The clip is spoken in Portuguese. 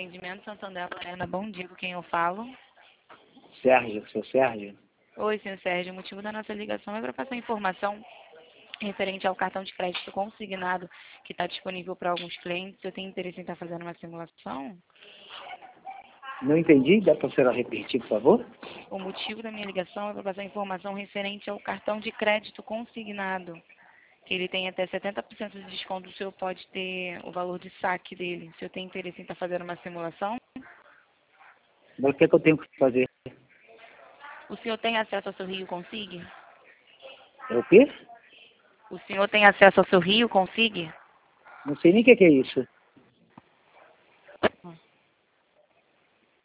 Atendimento Santander, Lorena, bom dia, com quem eu falo? Sérgio, seu Sérgio? Oi, senhor Sérgio, o motivo da nossa ligação é para passar informação referente ao cartão de crédito consignado que está disponível para alguns clientes. Eu tenho interesse em estar fazendo uma simulação. Não entendi, dá para a senhora repetir, por favor? O motivo da minha ligação é para passar informação referente ao cartão de crédito consignado, que ele tem até 70% de desconto, o senhor pode ter o valor de saque dele. O senhor tem interesse em estar fazendo uma simulação? Mas o que é que eu tenho que fazer? O senhor tem acesso ao seu Rio Consig? É o quê? O senhor tem acesso ao seu Rio Consig? Não sei nem o que é isso.